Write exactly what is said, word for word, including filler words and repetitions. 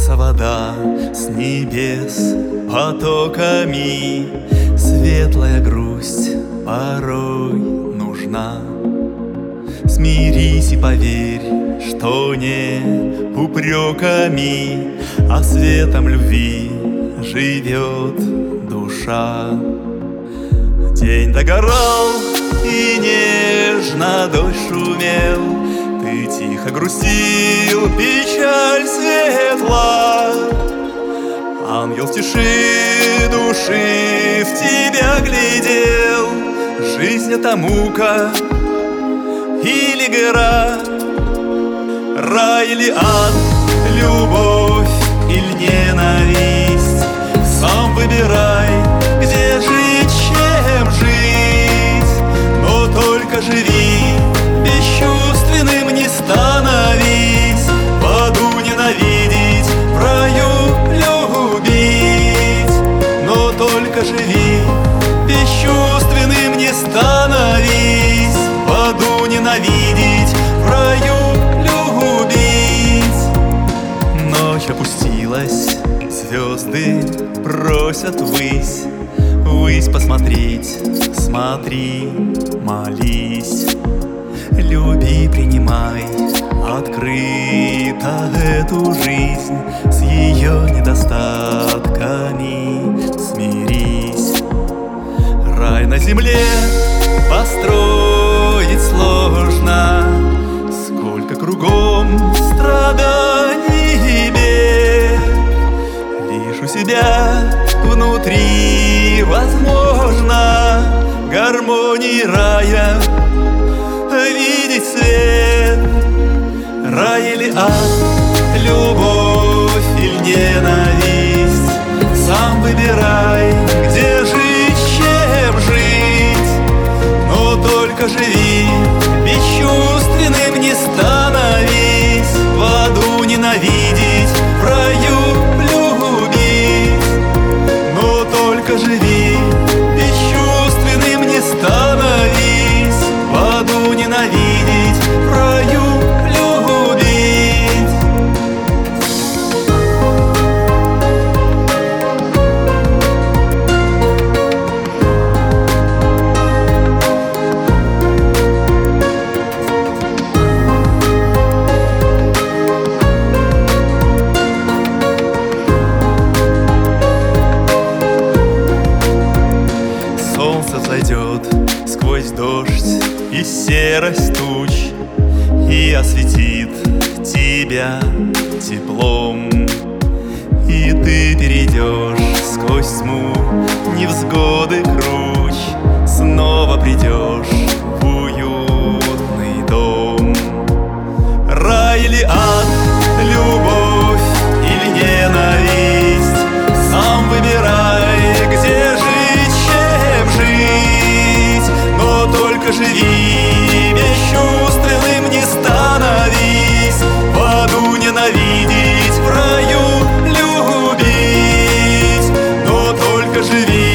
Льется вода с небес потоками, светлая грусть порой нужна. Смирись и поверь, что не упреками, а светом любви живет душа. День догорал, и нежно дождь шумел, ты тихо грустил, печаль светла. Ангел в тиши души в тебя глядел. Жизнь — это мука или гора, рай или ад, любовь или ненависть. Сам выбирай, где жить, чем жить, но только живи, бесчувственным не становись. В аду ненавидеть, в раю любить, но только живи, бесчувственным не становись. В аду ненавидеть, в раю любить. Ночь опустилась, звезды просят ввысь, ввысь посмотреть, смотри, молись. Люби, принимай открыто эту жизнь, с ее недостатками смирись. Рай на земле построить сложно, сколько кругом страданий и бед. Лишь у себя внутри возможно гармонии рая видеть свет. Рай или ад, любовь или ненависть. Сам выбирай, где жить, чем жить, но только живи, бесчувственным не становись. В аду ненавидеть, в раю любить, но только живи, бесчувственным не становись. В аду ненавидеть, в раю любить. Солнце взойдет сквозь дождь и серость туч и осветит тебя теплом. И ты перейдешь сквозь тьму невзгоды круч, снова придешь в уютный дом. Рай или ад, любовь или ненависть. Сам выбирай, где жить, чем жить, но только живи, бесчувственным не становись. В аду ненавидеть, в раю любить, но только живи,